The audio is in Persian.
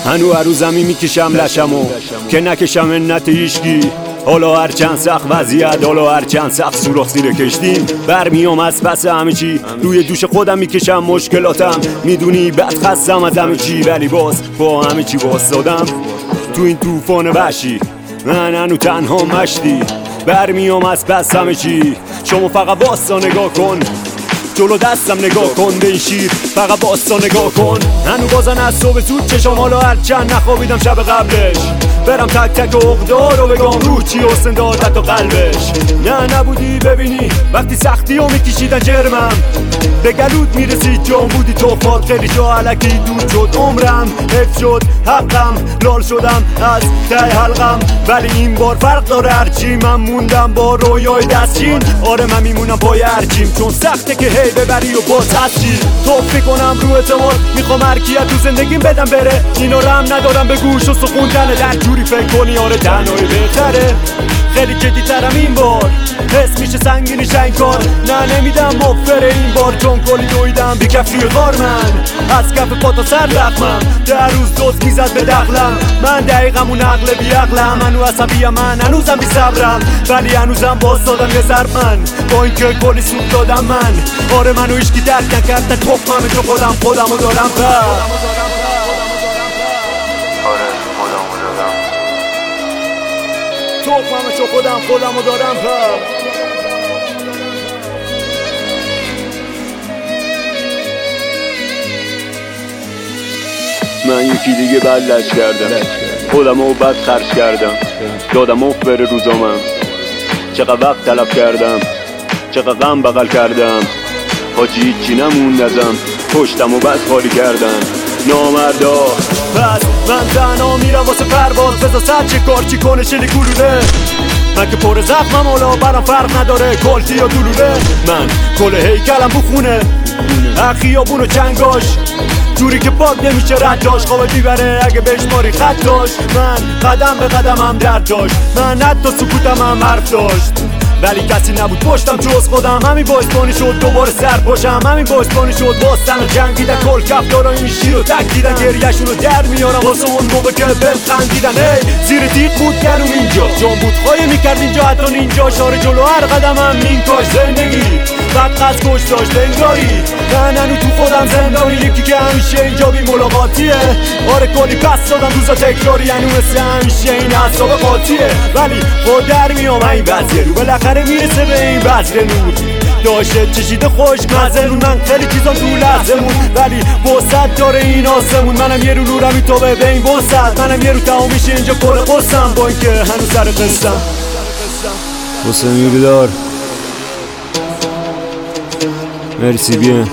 هنو هر روزمی میکشم لشمو که نکشم منت هیشگی. حالا هر چند سخت وضعیت، حالا هر چند سخت سوراخ زیر کشتیم، برمیام از پس همه چی، روی دوش خودم میکشم مشکلاتم. میدونی بد خستم از همه چی، ولی باز با همه چی واسادم تو این طوفان وحشی. من هنو تنها مشتی، برمیام از پس همه چی. شما فقط واسا نگاه کن، جلو دستم نگاه کن به این شیر، فقط واسا نگاه کن. هنو بازن از صبح زود چشم، حالا هر چند نخوابیدم شب قبلش، برم تک تک عقده‌ها رو بگم رو چی حسن داد تو قلبش. نه نبودی ببینی وقتی سختی رو میکشیدن جرمم، به گلود میرسید جام بودی توفات، خیلی جا علکی دود شد عمرم، حفظ شد حقم، لال شدم از ته حلقم. ولی این بار فرق داره، هرچی من موندم با رویای دستچین. آره من میمونم پای هرچیم، چون سخته که هی ببری و باز هستی. توفی کنم رو اعتماد، میخوام هرکیت تو زندگیم بدم بره، اینو رم ندارم به گوش و سخوندنه. در جوری فکر کنی آره تنهایی بهتره، خیلی جدی ترم این بار، حس میشه سنگینی این کار. نه نمیدم مفره این بار، چون کلی دویدم بی کف روی غار. من از کف پا تا سر زخمم، در روز دوست میزد به دخلم. من دقیقم اون عقل بی عقلم، هنو عصبیم، من هنوزم بی صبرم، ولی هنوزم باز دادم یه ضرب من، با این که کلی سوپ دادم من. آره منو هیچکی درک نکرد، تخمم تو خودمو دارم توقمه چو خودمو دارم من یکی دیگه بلش کردم، خودمو بد خرج کردم، دادم اف بره روزامم. چقدر وقت طلب کردم، چقدر غم بغل کردم، حاجی چی نموندم، پشتمو بس خالی کردم. نامردا پس من تنها میرم واسه پرواز، بذار سر چه کار چی کنه شلی گلوله. من که پر زخمم حالا برام فرق نداره کلتی یا دلوله. من کل هیکلم بخونه خیابون و چنگاش، جوری که پاک نمیشه رداش، خواب بیبره اگه بشماری خط داشت. من قدم به قدمم درد داشت، من حتی سکوتم هم حرف داشت، ولی کسی نبود پشتم جز خودم. همین باعث بانی شد دوباره سر پاشم، همین باعث بانی شد باستن و جنگیدن. کل کف دارا این شیر رو تک دیدن، گریهشون رو در میارم واسه اون موقع که بهم خندیدن. زیر تیغ بود گلوم اینجا، جان بود خواهی میکرد اینجا حتی اینجا. شاره جلو هر قدمم این کاش زندگی بعد قصد کش داشت انگاری. من هنو تو خودم زندانی، یکی که همیشه اینجا بی ملاقاتیه. آره کلی پس دادم روزا تکراری، هنو مثل همیشه این حساب قاطیه. ولی خود در میام این وضعیه رو، بالاخره میرسه به این بذر نور. داشته چشیده خوش مزه رو، من خیلی چیزا تو لحظه مون، ولی وسط داره این آسمون. منم یه رو نورم این تو به این وسط، منم یه رو تمامیش اینجا کل قصم، با اینکه هنو سر قصم. حسین بیدار مرسی bien.